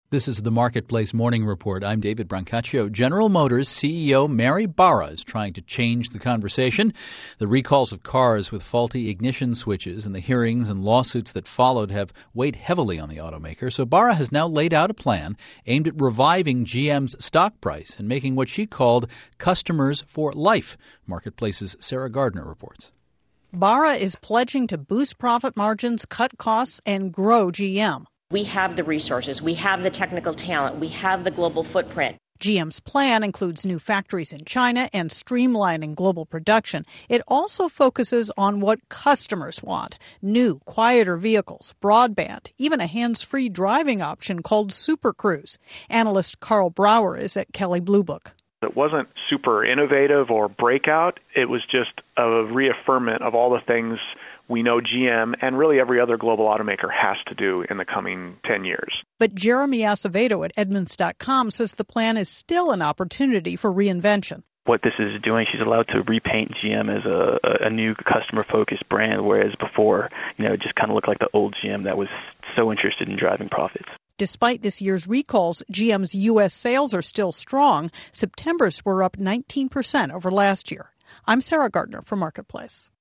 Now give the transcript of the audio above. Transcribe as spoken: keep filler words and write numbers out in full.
This is the Marketplace Morning Report. I'm David Brancaccio. General Motors C E O Mary Barra is trying to change the conversation. The recalls of cars with faulty ignition switches and the hearings and lawsuits that followed have weighed heavily on the automaker. So Barra has now laid out a plan aimed at reviving G M's stock price and making what she called customers for life. Marketplace's Sarah Gardner reports. Barra is pledging to boost profit margins, cut costs, and grow G M. We have the resources, we have the technical talent, we have the global footprint. G M's plan includes new factories in China and streamlining global production. It also focuses on what customers want: new, quieter vehicles, broadband, even a hands-free driving option called Super Cruise. Analyst Carl Brower is at Kelley Blue Book. It wasn't super innovative or breakout. It was just a reaffirmment of all the things we know G M and really every other global automaker has to do in the coming ten years. But Jeremy Acevedo at Edmunds dot com says the plan is still an opportunity for reinvention. What this is doing, she's allowed to repaint G M as a, a new customer-focused brand, whereas before, you know, it just kind of looked like the old G M that was so interested in driving profits. Despite this year's recalls, G M's U S sales are still strong. September's were up nineteen percent over last year. I'm Sarah Gardner for Marketplace.